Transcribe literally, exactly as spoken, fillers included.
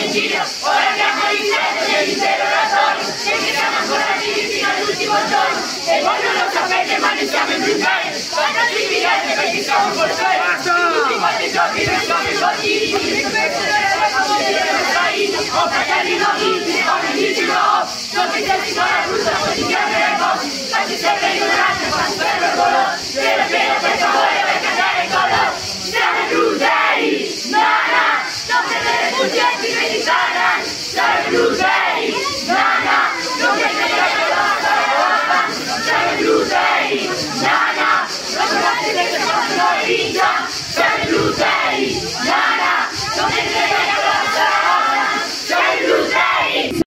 giro, ora abbiamo l'interno dell'intero oratorio, e che siamo ancora vivi fino all'ultimo giorno, e voi non lo sapete ma ne siamo in bruciare, quando ci dividete perché siamo portatori, tutti quanti giochi noi siamo i bottini,